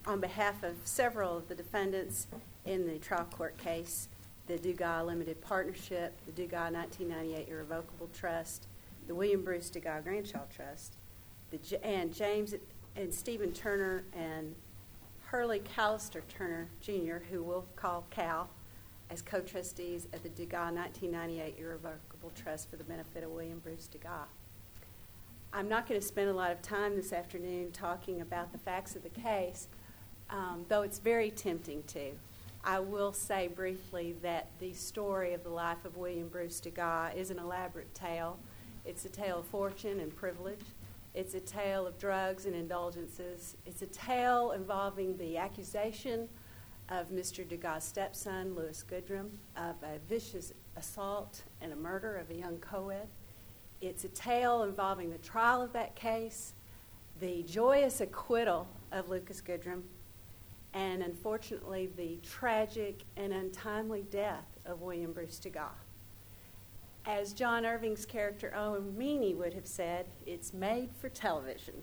on behalf of several of the defendants in the trial court case, the Dugas Limited Partnership, the Dugas 1998 Irrevocable Trust, the William Bruce Dugas Grandchild Trust, and James and Stephen Turner and Hurley Callister Turner, Jr., who we'll call Cal, as co-trustees of the Dugas 1998 Irrevocable Trust for the benefit of William Bruce Dugas. I'm not going to spend a lot of time this afternoon talking about the facts of the case, though it's very tempting to. I will say briefly that the story of the life of William Bruce Dugas is an elaborate tale. It's a tale of fortune and privilege. It's a tale of drugs and indulgences. It's a tale involving the accusation of Mr. Dugas' stepson, Louis Goodrum, of a vicious assault and a murder of a young co-ed. It's a tale involving the trial of that case, the joyous acquittal of Lucas Goodrum, and unfortunately the tragic and untimely death of William Bruce Dugas. As John Irving's character Owen Meany would have said, it's made for television.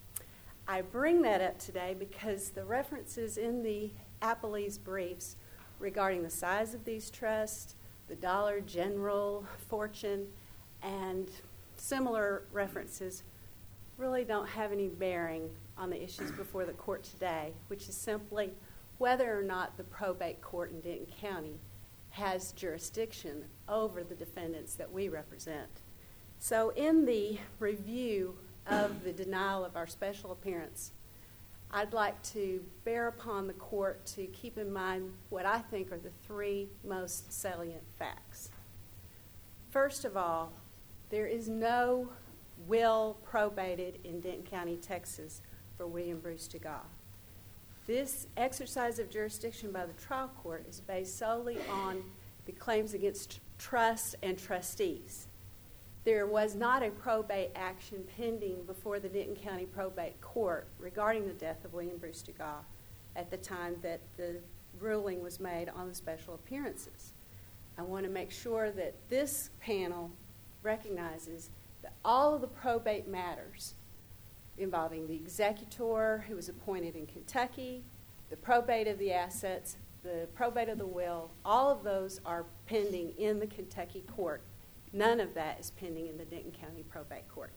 I bring that up today because the references in the appellee's briefs regarding the size of these trusts, the Dollar General fortune, and similar references really don't have any bearing on the issues before the court today, which is simply whether or not the probate court in Denton County has jurisdiction over the defendants that we represent. So in the review of the denial of our special appearance, I'd like to bear upon the court to keep in mind what I think are the three most salient facts. First of all, there is no will probated in Denton County, Texas for William Bruce Dugas. This exercise of jurisdiction by the trial court is based solely on the claims against trusts and trustees. There was not a probate action pending before the Denton County Probate Court regarding the death of William Bruce Dugas at the time that the ruling was made on the special appearances. I want to make sure that this panel recognizes that all of the probate matters involving the executor who was appointed in Kentucky, the probate of the assets, the probate of the will, all of those are pending in the Kentucky court. None of that is pending in the Denton County Probate Court.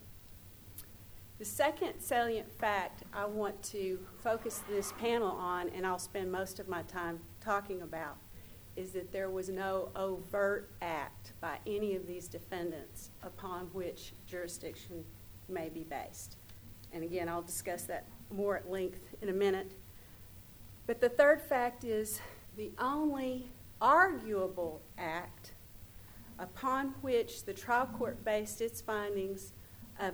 The second salient fact I want to focus this panel on, and I'll spend most of my time talking about, is that there was no overt act by any of these defendants upon which jurisdiction may be based. And again, I'll discuss that more at length in a minute. But the third fact is the only arguable act upon which the trial court based its findings of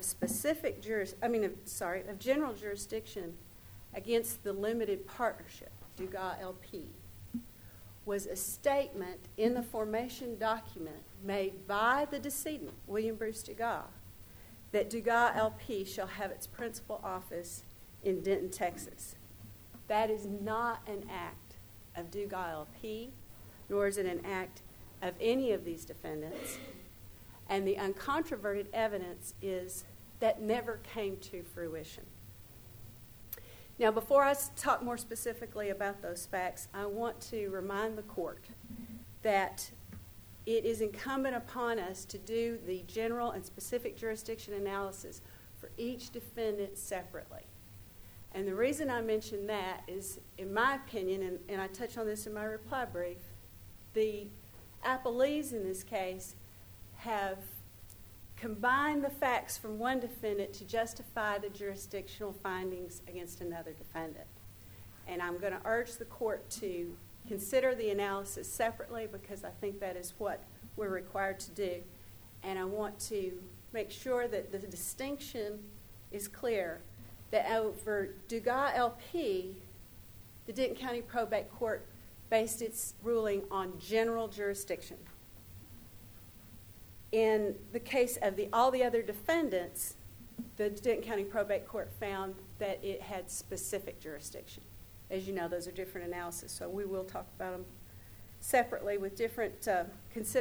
of general jurisdiction against the limited partnership, Dugas LP, was a statement in the formation document made by the decedent, William Bruce Dugas, that Dugas LP shall have its principal office in Denton, Texas. That is not an act of Dugas LP, nor is it an act of any of these defendants. And the uncontroverted evidence is that never came to fruition. Now, before I talk more specifically about those facts, I want to remind the court that it is incumbent upon us to do the general and specific jurisdiction analysis for each defendant separately. And the reason I mention that is, in my opinion, and I touch on this in my reply brief, the appellees in this case have combined the facts from one defendant to justify the jurisdictional findings against another defendant. And I'm going to urge the court to consider the analysis separately because I think that is what we're required to do. And I want to make sure that the distinction is clear that over Dugas LP, the Denton County Probate Court based its ruling on general jurisdiction. In the case of all the other defendants, the Denton County Probate Court found that it had specific jurisdiction. As you know, those are different analyses, so we will talk about them separately with different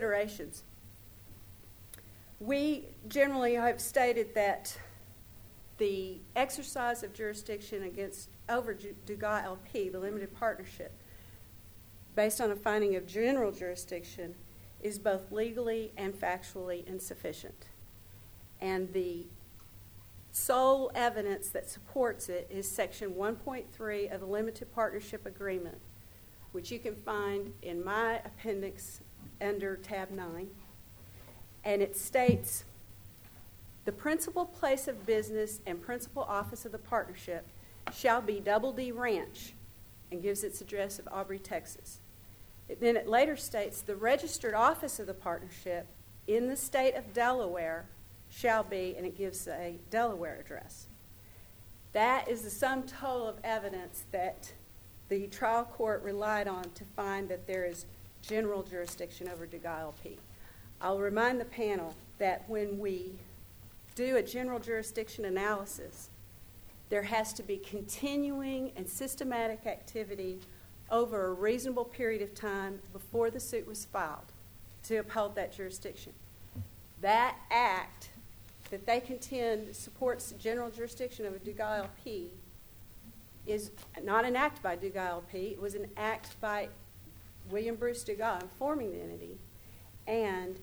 considerations. We generally have stated that the exercise of jurisdiction over Dugas LP, the limited partnership, based on a finding of general jurisdiction, is both legally and factually insufficient. And the sole evidence that supports it is Section 1.3 of the Limited Partnership Agreement, which you can find in my appendix under tab 9. And it states, the principal place of business and principal office of the partnership shall be Double D Ranch, and gives its address of Aubrey, Texas. Then it later states, the registered office of the partnership in the state of Delaware shall be, and it gives a Delaware address. That is the sum total of evidence that the trial court relied on to find that there is general jurisdiction over Dugas LP. I'll remind the panel that when we do a general jurisdiction analysis, there has to be continuing and systematic activity over a reasonable period of time before the suit was filed to uphold that jurisdiction. That act that they contend supports general jurisdiction over Dugas LP is not an act by Dugas LP. It was an act by William Bruce Dugas informing the entity, and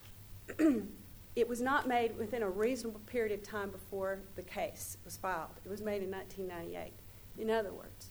it was not made within a reasonable period of time before the case was filed. It was made in 1998. In other words,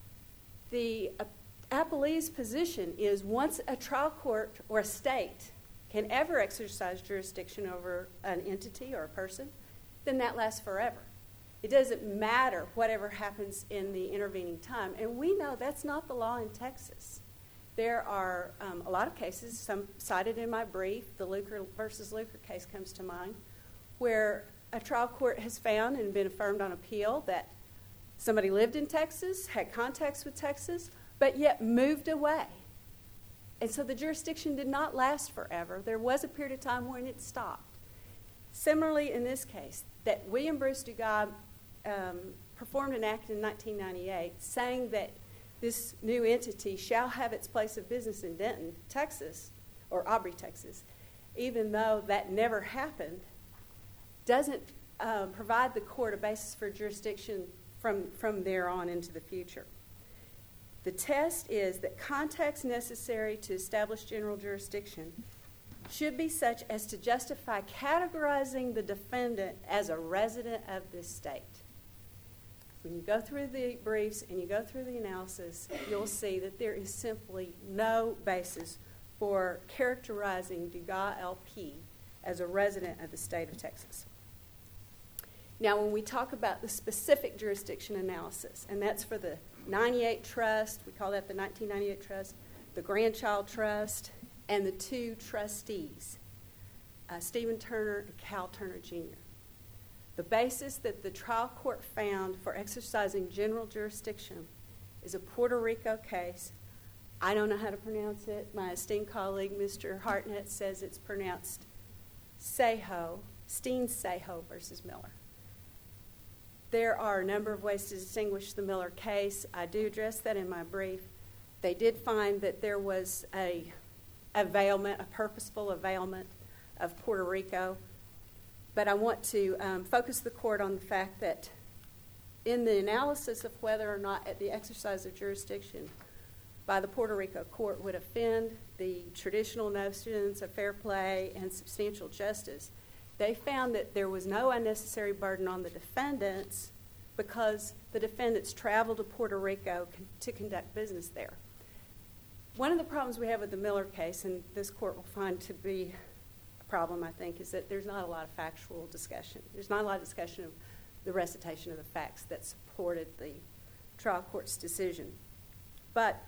the appellee's position is once a trial court or a state can ever exercise jurisdiction over an entity or a person, then that lasts forever. It doesn't matter whatever happens in the intervening time. And we know that's not the law in Texas. There are a lot of cases, some cited in my brief, the Luker versus Luker case comes to mind, where a trial court has found and been affirmed on appeal that somebody lived in Texas, had contacts with Texas, but yet moved away. And so the jurisdiction did not last forever. There was a period of time when it stopped. Similarly, in this case, that William Bruce Dugas performed an act in 1998 saying that this new entity shall have its place of business in Denton, Texas, or Aubrey, Texas, even though that never happened, doesn't provide the court a basis for jurisdiction from there on into the future. The test is that contacts necessary to establish general jurisdiction should be such as to justify categorizing the defendant as a resident of this state. When you go through the briefs and you go through the analysis, you'll see that there is simply no basis for characterizing Dugas LP as a resident of the state of Texas. Now, when we talk about the specific jurisdiction analysis, and that's for the 98 Trust, we call that the 1998 Trust, the Grandchild Trust, and the two trustees, Stephen Turner and Cal Turner Jr. The basis that the trial court found for exercising general jurisdiction is a Puerto Rico case. I don't know how to pronounce it. My esteemed colleague, Mr. Hartnett, says it's pronounced Sejo, Steen Sejo versus Miller. There are a number of ways to distinguish the Miller case. I do address that in my brief. They did find that there was a purposeful availment of Puerto Rico. But I want to focus the court on the fact that in the analysis of whether or not the exercise of jurisdiction by the Puerto Rico court would offend the traditional notions of fair play and substantial justice, they found that there was no unnecessary burden on the defendants because the defendants traveled to Puerto Rico to conduct business there. One of the problems we have with the Miller case, and this court will find to be a problem, I think, is that there's not a lot of factual discussion. There's not a lot of discussion of the recitation of the facts that supported the trial court's decision. But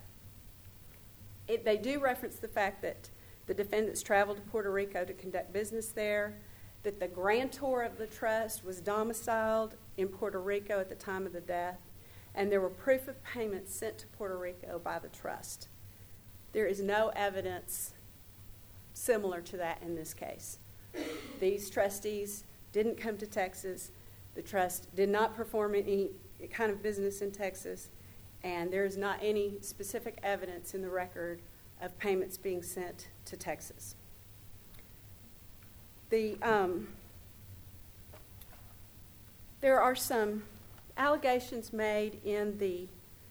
they do reference the fact that the defendants traveled to Puerto Rico to conduct business there, that the grantor of the trust was domiciled in Puerto Rico at the time of the death, and there were proof of payments sent to Puerto Rico by the trust. There is no evidence similar to that in this case. These trustees didn't come to Texas. The trust did not perform any kind of business in Texas, and there is not any specific evidence in the record of payments being sent to Texas. The There are some allegations made in the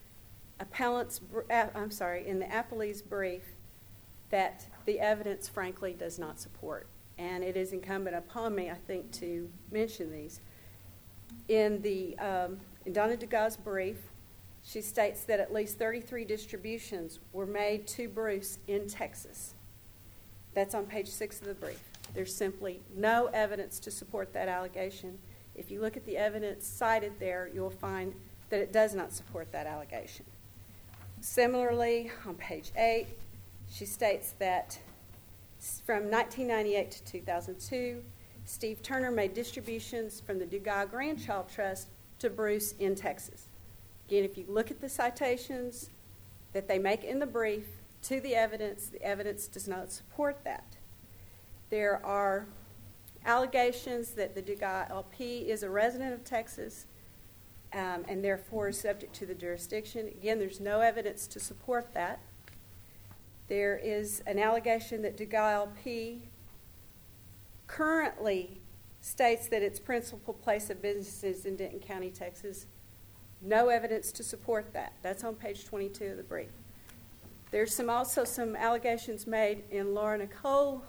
in the appellee's brief that the evidence, frankly, does not support. And it is incumbent upon me, I think, to mention these. In Donna Dugas' brief, she states that at least 33 distributions were made to Bruce in Texas. That's on page 6 of the brief. There's simply no evidence to support that allegation. If you look at the evidence cited there, you'll find that it does not support that allegation. Similarly, on page 8, she states that from 1998 to 2002, Steve Turner made distributions from the Dugas Grandchild Trust to Bruce in Texas. Again, if you look at the citations that they make in the brief to the evidence does not support that. There are allegations that the Dugas LP is a resident of Texas and therefore is subject to the jurisdiction. Again, there's no evidence to support that. There is an allegation that Dugas LP currently states that its principal place of business is in Denton County, Texas. No evidence to support that. That's on page 22 of the brief. There's also some allegations made in Laura Nicole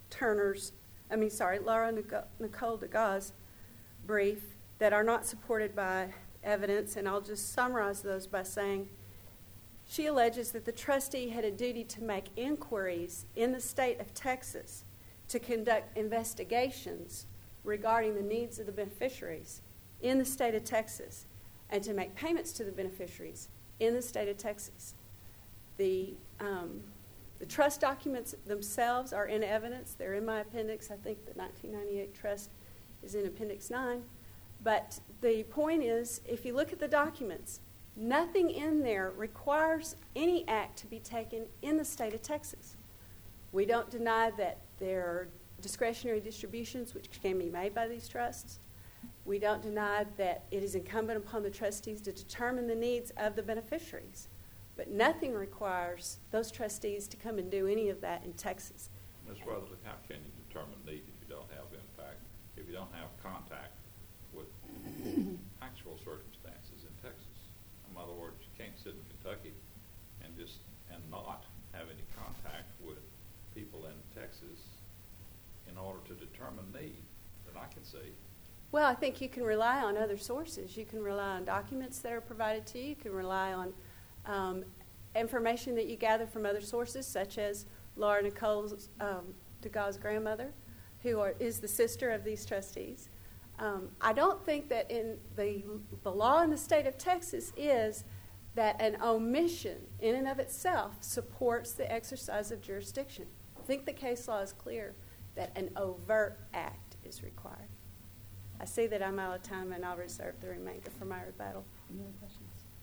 Dugas' brief that are not supported by evidence, and I'll just summarize those by saying she alleges that the trustee had a duty to make inquiries in the state of Texas to conduct investigations regarding the needs of the beneficiaries in the state of Texas and to make payments to the beneficiaries in the state of Texas. The trust documents themselves are in evidence. They're in my appendix. I think the 1998 trust is in Appendix 9. But the point is, if you look at the documents, nothing in there requires any act to be taken in the state of Texas. We don't deny that there are discretionary distributions which can be made by these trusts. We don't deny that it is incumbent upon the trustees to determine the needs of the beneficiaries. But nothing requires those trustees to come and do any of that in Texas. Ms. Weatherly, how can you determine need if you don't have impact, if you don't have contact with actual circumstances in Texas? In other words, you can't sit in Kentucky and not have any contact with people in Texas in order to determine need that I can see. Well, I think you can rely on other sources. You can rely on documents that are provided to you. You can rely on information that you gather from other sources, such as Laura Nicole Dugas' grandmother, who is the sister of these trustees. I don't think that in the law in the state of Texas is that an omission in and of itself supports the exercise of jurisdiction. I think the case law is clear that an overt act is required. I see that I'm out of time, and I'll reserve the remainder for my rebuttal. Any other questions?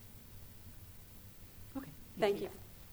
Okay. Thank you.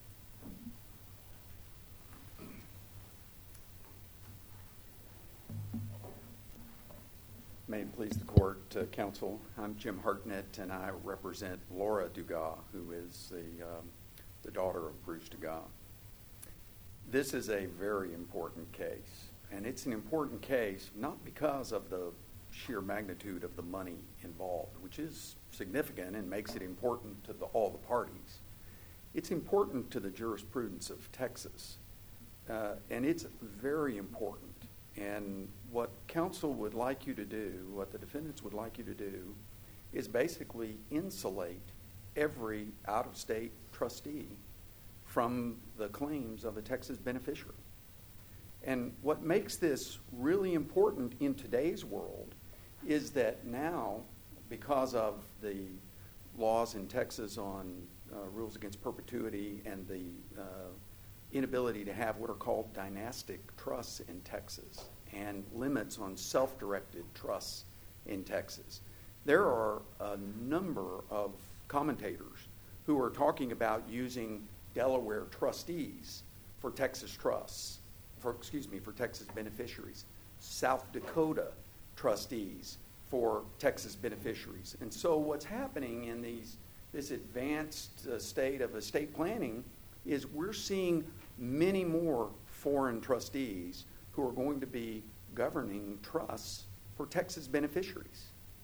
May it please the court, counsel. I'm Jim Hartnett, and I represent Laura Dugas, who is the daughter of Bruce Dugas. This is a very important case, and it's an important case not because of the sheer magnitude of the money involved, which is significant and makes it important to all the parties. It's important to the jurisprudence of Texas, and it's very important. And what counsel would like you to do, what the defendants would like you to do, is basically insulate every out-of-state trustee from the claims of a Texas beneficiary. And what makes this really important in today's world is that now, because of the laws in Texas on rules against perpetuity and the inability to have what are called dynastic trusts in Texas and limits on self-directed trusts in Texas, there are a number of commentators who are talking about using Delaware trustees for Texas trusts, for Texas beneficiaries, South Dakota trustees for Texas beneficiaries. And so what's happening in this advanced state of estate planning is we're seeing many more foreign trustees who are going to be governing trusts for Texas beneficiaries.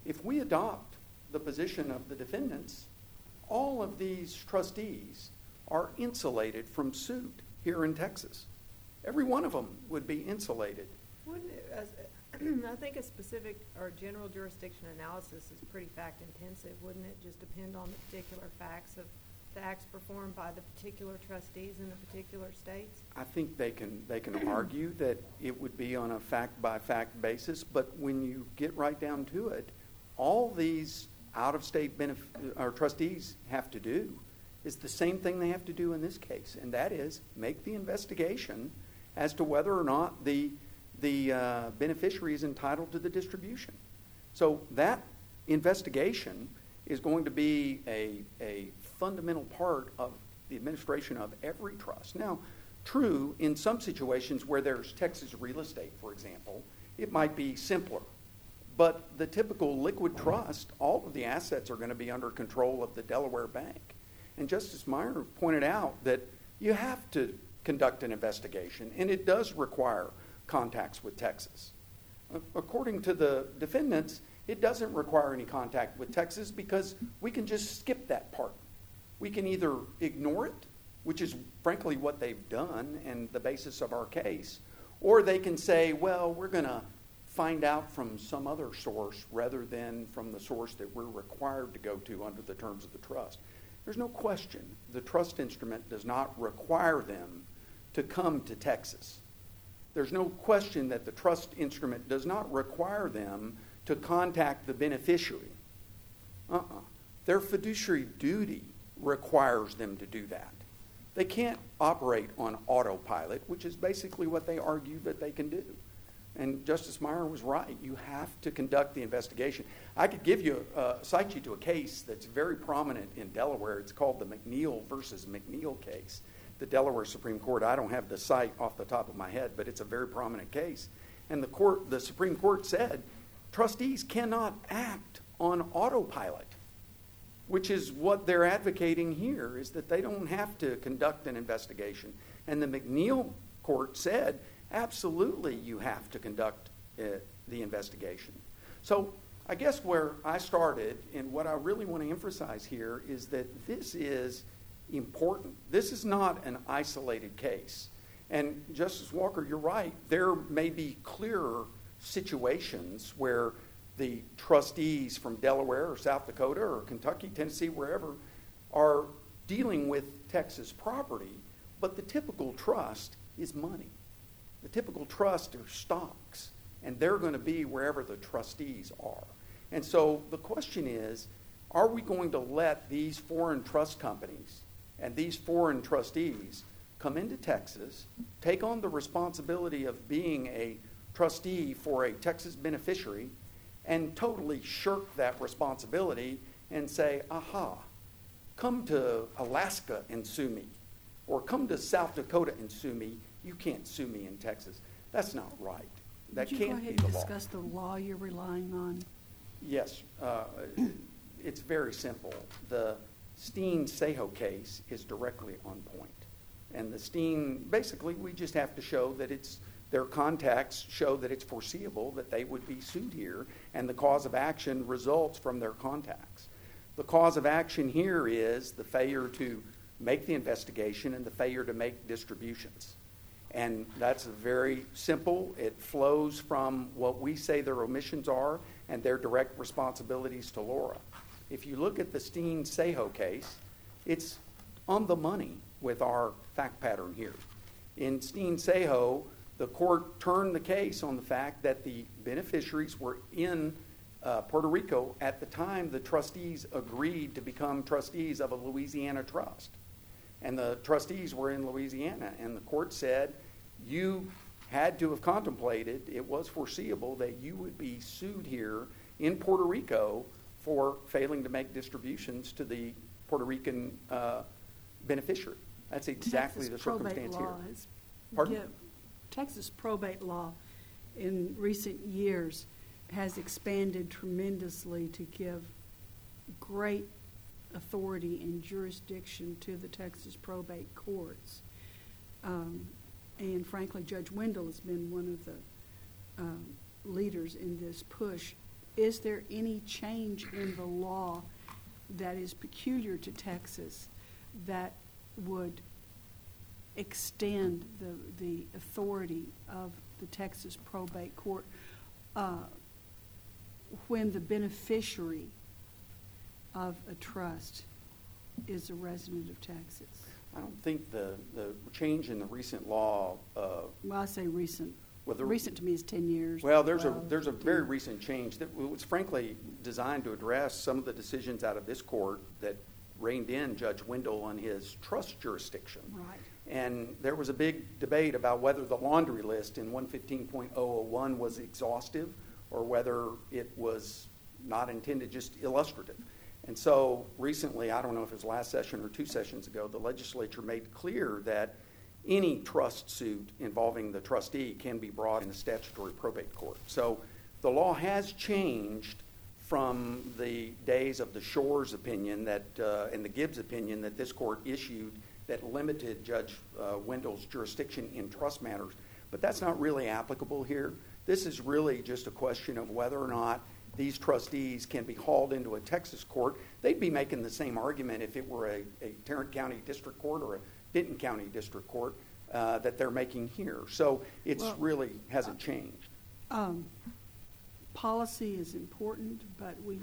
if we adopt the position of the defendants, all of these trustees are insulated from suit here in Texas. Every one of them would be insulated. Wouldn't it, I think a specific or general jurisdiction analysis is pretty fact intensive. Wouldn't it just depend on the particular facts of the acts performed by the particular trustees in the particular states? I think they can argue that it would be on a fact-by-fact basis, but when you get right down to it, all these out-of-state trustees have to do is the same thing they have to do in this case, and that is make the investigation as to whether or not the beneficiary is entitled to the distribution. So that investigation is going to be a fundamental part of the administration of every trust. Now, true, in some situations where there's Texas real estate, for example, it might be simpler. But the typical liquid trust, all of the assets are going to be under control of the Delaware Bank. And Justice Meyer pointed out that you have to conduct an investigation, and it does require contacts with Texas. According to the defendants, it doesn't require any contact with Texas because we can just skip that part. We can either ignore it, which is frankly what they've done and the basis of our case, or they can say, well, we're going to find out from some other source rather than from the source that we're required to go to under the terms of the trust. There's no question the trust instrument does not require them to come to Texas. There's no question that the trust instrument does not require them to contact the beneficiary. Their fiduciary duty requires them to do that. They can't operate on autopilot, which is basically what they argue that they can do. And Justice Meyer was right. You have to conduct the investigation. I could cite you to a case that's very prominent in Delaware. It's called the McNeil versus McNeil case. The Delaware Supreme Court, I don't have the site off the top of my head, but it's a very prominent case. And the Supreme Court said trustees cannot act on autopilot, which is what they're advocating here, is that they don't have to conduct an investigation. And the McNeil court said, absolutely you have to conduct the investigation. So I guess where I started and what I really want to emphasize here is that this is important. This is not an isolated case. And Justice Walker, you're right. There may be clearer situations where the trustees from Delaware or South Dakota or Kentucky, Tennessee, wherever, are dealing with Texas property, but the typical trust is money. The typical trust are stocks, and they're going to be wherever the trustees are. And so the question is, are we going to let these foreign trust companies and these foreign trustees come into Texas, take on the responsibility of being a trustee for a Texas beneficiary, and totally shirk that responsibility and say, aha, come to Alaska and sue me, or come to South Dakota and sue me. You can't sue me in Texas. That's not right. That Would you can't go ahead be and the law. discuss the law you're relying on? Yes, it's very simple. The Steen-Seho case is directly on point. And the Steen, basically, we just have to show that their contacts show that it's foreseeable that they would be sued here, and the cause of action results from their contacts. The cause of action here is the failure to make the investigation and the failure to make distributions. And that's very simple. It flows from what we say their omissions are and their direct responsibilities to Laura. If you look at the Steen-Seho case, it's on the money with our fact pattern here. In Steen-Seho, the court turned the case on the fact that the beneficiaries were in Puerto Rico at the time the trustees agreed to become trustees of a Louisiana trust. And the trustees were in Louisiana, and the court said you had to have contemplated, it was foreseeable that you would be sued here in Puerto Rico for failing to make distributions to the Puerto Rican beneficiary. That's exactly the circumstance here. Pardon? Texas probate law in recent years has expanded tremendously to give great authority and jurisdiction to the Texas probate courts. And frankly, Judge Wendell has been one of the leaders in this push is there any change in the law that is peculiar to Texas that would extend the authority of the Texas probate court when the beneficiary of a trust is a resident of Texas? I don't think the change in the recent law. Well, I say recent. Well, Recent to me is 10 years. Well, there's a 12, very 10. recent change that was frankly designed to address some of the decisions out of this court that reined in Judge Wendell on his trust jurisdiction. Right. And there was a big debate about whether the laundry list in 115.001 was exhaustive or whether it was not intended, just illustrative. And so recently, I don't know if it was last session or 2 sessions ago, the legislature made clear that any trust suit involving the trustee can be brought in a statutory probate court. So the law has changed from the days of the Shores opinion and the Gibbs opinion that this court issued that limited Judge Wendell's jurisdiction in trust matters. But that's not really applicable here. This is really just a question of whether or not these trustees can be hauled into a Texas court. They'd be making the same argument if it were a Tarrant County District Court or a Denton County District Court that they're making here. So it's really hasn't changed. Policy is important, but we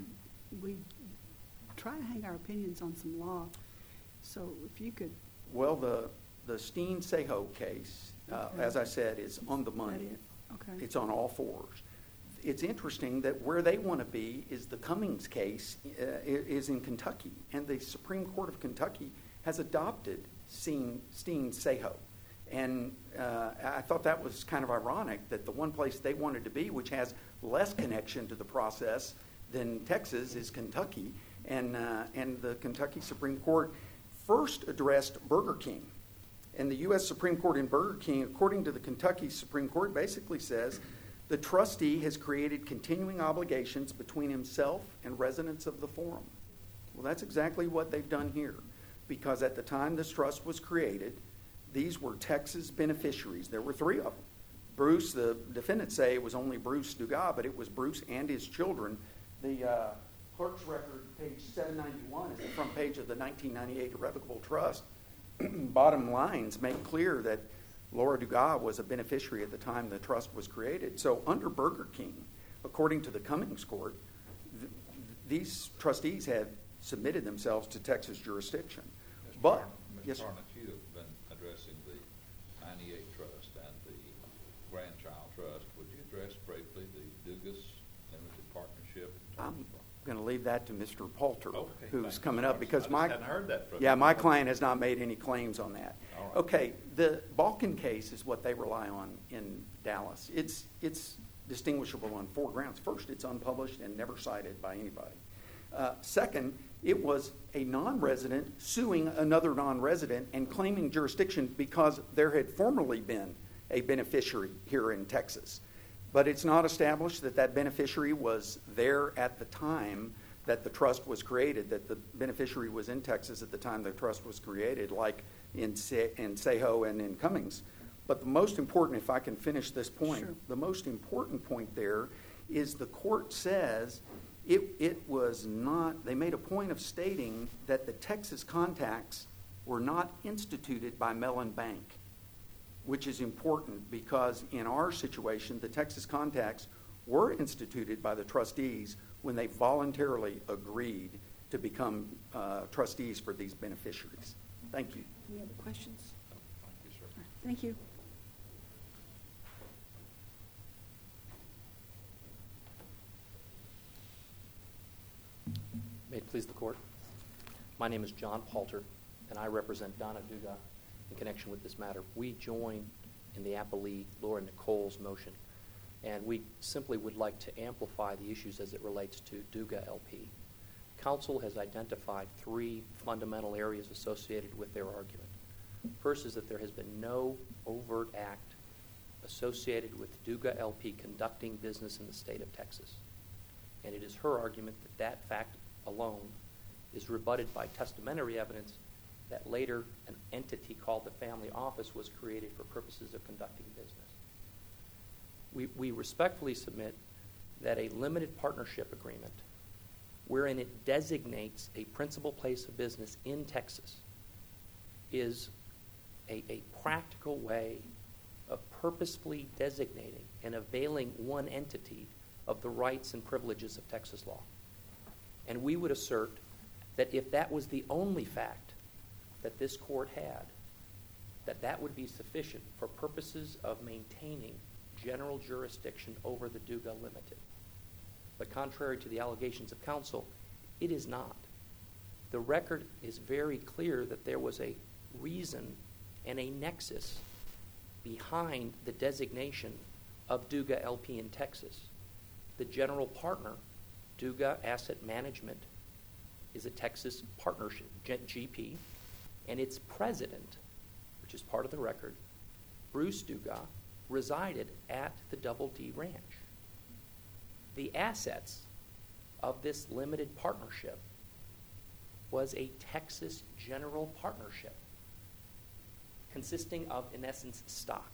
try to hang our opinions on some law. So if you could. Well, the Steen-Seho case, as I said, is on the money. Okay. It's on all fours. It's interesting that where they want to be is the Cummings case is in Kentucky, and the Supreme Court of Kentucky has adopted Steen-Seho. And I thought that was kind of ironic that the one place they wanted to be, which has less connection to the process than Texas, is Kentucky. And the Kentucky Supreme Court first addressed Burger King. And the U.S. Supreme Court in Burger King, according to the Kentucky Supreme Court, basically says the trustee has created continuing obligations between himself and residents of the forum. Well, that's exactly what they've done here. Because at the time this trust was created, these were Texas beneficiaries. There were 3 of them. Bruce, the defendants say it was only Bruce Dugas, but it was Bruce and his children. The clerk's record, page 791, is the front page of the 1998 Irrevocable Trust. Bottom lines make clear that Laura Dugas was a beneficiary at the time the trust was created. So under Burger King, according to the Cummings Court, these trustees had submitted themselves to Texas jurisdiction. But, yes, sir. Harnett, you have been addressing the 98 Trust and the Grandchild Trust. Would you address briefly the Dugas Limited Partnership? I'm going to leave that to Mr. Poulter, Okay, who's thanks. coming up, because I hadn't heard that from yeah, you. my client has not made any claims on that. All right. Okay, the Balkan case is what they rely on in Dallas. It's distinguishable on 4 grounds. First, it's unpublished and never cited by anybody. Second, it was a non-resident suing another non-resident and claiming jurisdiction because there had formerly been a beneficiary here in Texas. But it's not established that that beneficiary was there at the time that the trust was created, that the beneficiary was in Texas at the time the trust was created, like in Seho and in Cummings. But the most important, if I can finish this point, Sure. The most important point there is the court says it was not, they made a point of stating that the Texas contacts were not instituted by Mellon Bank, which is important because in our situation, the Texas contacts were instituted by the trustees when they voluntarily agreed to become trustees for these beneficiaries. Thank you. Any other questions? Thank you, sir. Thank you. May it please the court. My name is John Poulter, and I represent Donna Dugas in connection with this matter. We join in the appellee Laura Nicole's motion, and we simply would like to amplify the issues as it relates to Dugas LP. Counsel has identified 3 fundamental areas associated with their argument. First is that there has been no overt act associated with Dugas LP conducting business in the state of Texas. And it is her argument that that fact alone is rebutted by testamentary evidence that later an entity called the Family Office was created for purposes of conducting business. We respectfully submit that a limited partnership agreement wherein it designates a principal place of business in Texas is a practical way of purposefully designating and availing one entity of the rights and privileges of Texas law. And we would assert that if that was the only fact that this court had, that would be sufficient for purposes of maintaining general jurisdiction over the Duga Limited. But contrary to the allegations of counsel, it is not. The record is very clear that there was a reason and a nexus behind the designation of Duga LP in Texas. The general partner, Duga Asset Management, is a Texas partnership, GP, and its president, which is part of the record, Bruce Duga, resided at the Double D Ranch. The assets of this limited partnership was a Texas general partnership consisting of, in essence, stock.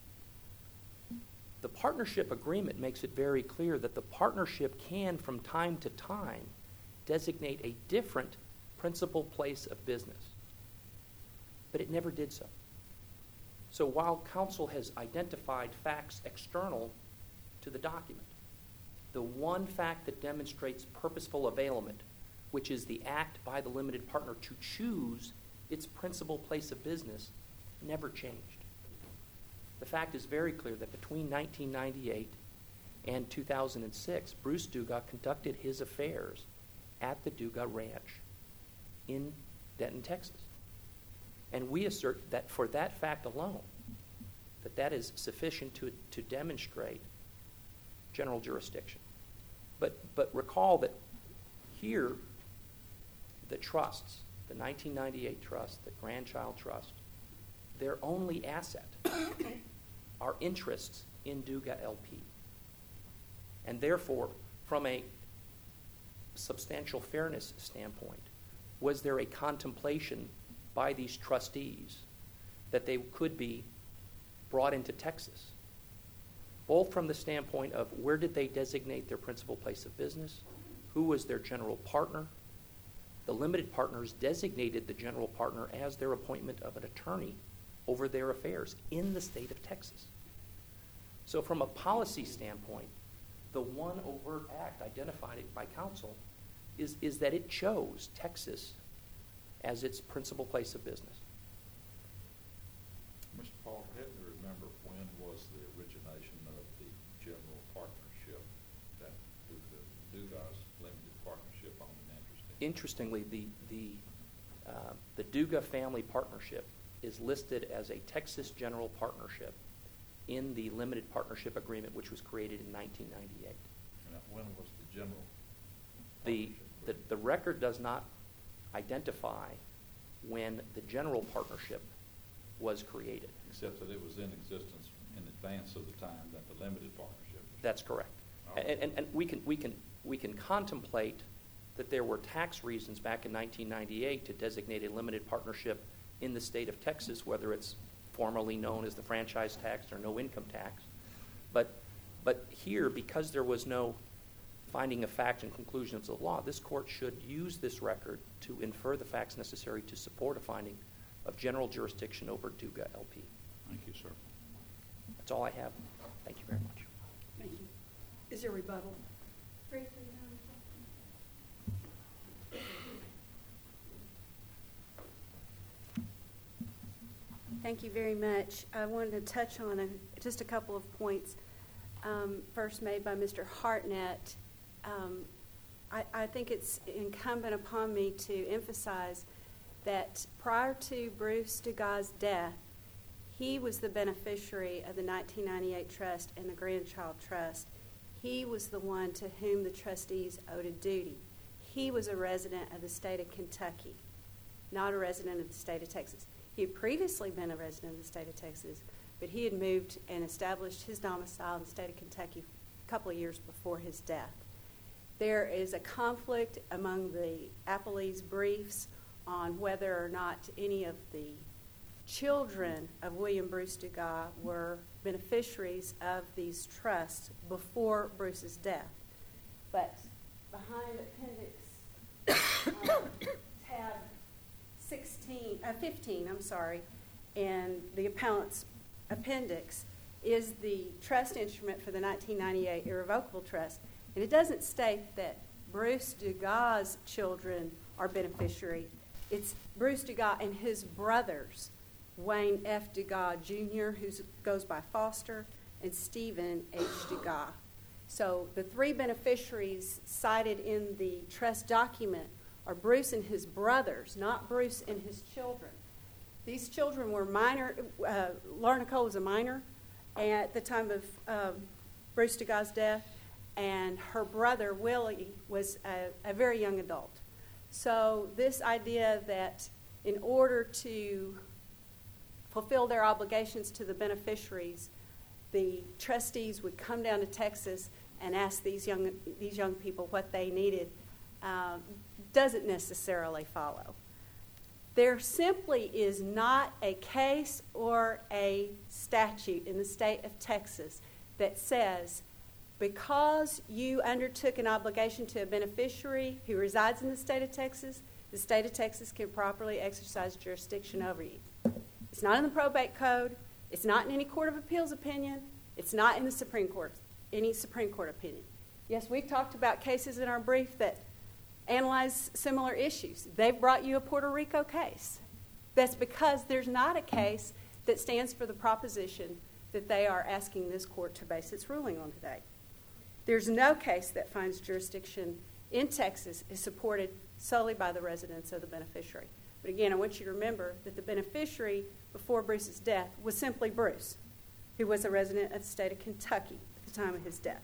The partnership agreement makes it very clear that the partnership can, from time to time, designate a different principal place of business. But it never did so. So while counsel has identified facts external to the document, the one fact that demonstrates purposeful availment, which is the act by the limited partner to choose its principal place of business, never changed. The fact is very clear that between 1998 and 2006, Bruce Duga conducted his affairs at the Duga Ranch in Denton, Texas. And we assert that for that fact alone, that is sufficient to demonstrate general jurisdiction. But recall that here, the trusts, the 1998 trust, the Grandchild Trust, their only asset are interests in Duga LP. And therefore, from a substantial fairness standpoint, was there a contemplation by these trustees that they could be brought into Texas, both from the standpoint of where did they designate their principal place of business, who was their general partner. The limited partners designated the general partner as their appointment of an attorney over their affairs in the state of Texas. So from a policy standpoint, the one overt act identified by counsel is that it chose Texas as its principal place of business. Mr. Paul, help me remember, when was the origination of the general partnership that the Dugas Limited Partnership owned an interest in? Interestingly, the Duga Family Partnership is listed as a Texas general partnership in the limited partnership agreement, which was created in 1998. And when was the general partnership? The record does not identify when the general partnership was created. Except that it was in existence in advance of the time that the limited partnership. That's correct. And we can contemplate that there were tax reasons back in 1998 to designate a limited partnership in the state of Texas, whether it's formerly known as the franchise tax or no income tax. But here, because there was no finding of fact and conclusions of the law, this court should use this record to infer the facts necessary to support a finding of general jurisdiction over Duga LP. Thank you, sir. That's all I have. Thank you very much. Thank you. Is there rebuttal? Thank you very much. I wanted to touch on just a couple of points first made by Mr. Hartnett. I think it's incumbent upon me to emphasize that prior to Bruce Duga's death, he was the beneficiary of the 1998 trust and the Grandchild Trust. He was the one to whom the trustees owed a duty. He was a resident of the state of Kentucky, not a resident of the state of Texas. He had previously been a resident of the state of Texas, but he had moved and established his domicile in the state of Kentucky a couple of years before his death. There is a conflict among the appellees' briefs on whether or not any of the children of William Bruce Dugas were beneficiaries of these trusts before Bruce's death. But behind appendix tab 15, and the appellant's appendix is the trust instrument for the 1998 irrevocable trust. And it doesn't state that Bruce Dugas' children are beneficiary. It's Bruce Dugas and his brothers, Wayne F. Dugas Jr., who goes by Foster, and Stephen H. Dugas. So the three beneficiaries cited in the trust document are Bruce and his brothers, not Bruce and his children. These children were minor. Laura Nicole was a minor at the time of Bruce Dugas' death, and her brother, Willie, was a very young adult. So this idea that in order to fulfill their obligations to the beneficiaries, the trustees would come down to Texas and ask these young people what they needed doesn't necessarily follow. There simply is not a case or a statute in the state of Texas that says because you undertook an obligation to a beneficiary who resides in the state of Texas can properly exercise jurisdiction over you. It's not in the probate code. It's not in any court of appeals opinion. It's not in the Supreme Court, any Supreme Court opinion. Yes, we've talked about cases in our brief that analyze similar issues. They've brought you a Puerto Rico case. That's because there's not a case that stands for the proposition that they are asking this court to base its ruling on today. There's no case that finds jurisdiction in Texas is supported solely by the residents of the beneficiary. But again, I want you to remember that the beneficiary before Bruce's death was simply Bruce, who was a resident of the state of Kentucky at the time of his death.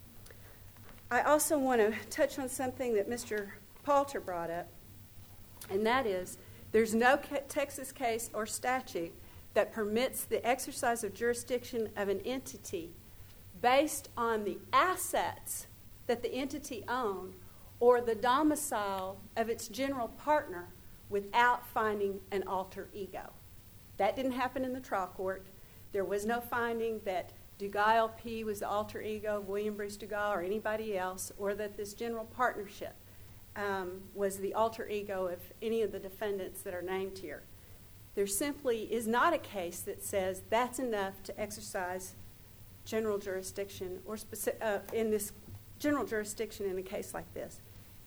I also want to touch on something that Mr. Palter brought up, and that is there's no Texas case or statute that permits the exercise of jurisdiction of an entity based on the assets that the entity owned or the domicile of its general partner without finding an alter ego. That didn't happen in the trial court. There was no finding that Dugas LP was the alter ego of William Bruce Dugas or anybody else, or that this general partnership was the alter ego of any of the defendants that are named here. There simply is not a case that says that's enough to exercise general jurisdiction or in this general jurisdiction in a case like this.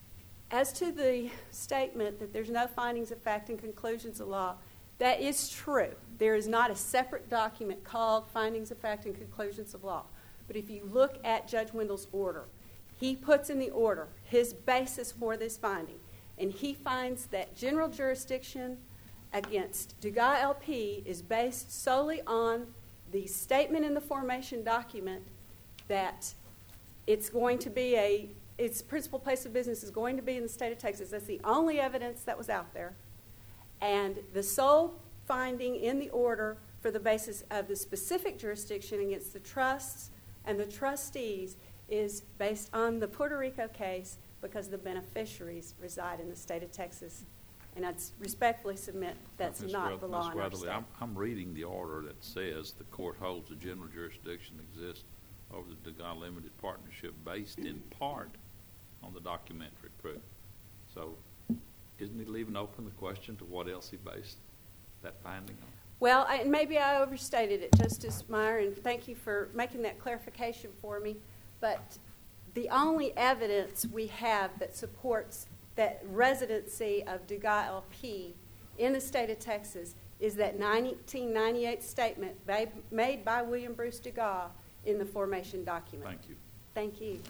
As to the statement that there's no findings of fact and conclusions of law, that is true. There is not a separate document called Findings of Fact and Conclusions of Law. But if you look at Judge Wendell's order, he puts in the order his basis for this finding. And he finds that general jurisdiction against Dugas LP is based solely on the statement in the formation document that it's going to be its principal place of business is going to be in the state of Texas. That's the only evidence that was out there. And the sole finding in the order for the basis of the specific jurisdiction against the trusts and the trustees is based on the Puerto Rico case because the beneficiaries reside in the state of Texas. And I respectfully submit that's not the law in our state. I'm reading the order that says the court holds a general jurisdiction exists over the Dugas Limited Partnership based in part on the documentary proof. So isn't he leaving open the question to what else he based that finding on? Well, maybe I overstated it, Justice Meyer, and thank you for making that clarification for me. But the only evidence we have that supports that residency of Dugas LP in the state of Texas is that 1998 statement made by William Bruce Dugas in the formation document. Thank you. Thank you.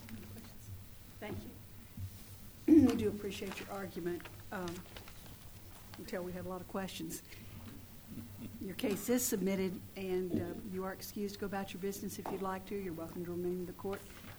Thank you. We do appreciate your argument. You can tell we have a lot of questions. Your case is submitted, and you are excused to go about your business if you'd like to. You're welcome to remain in the court.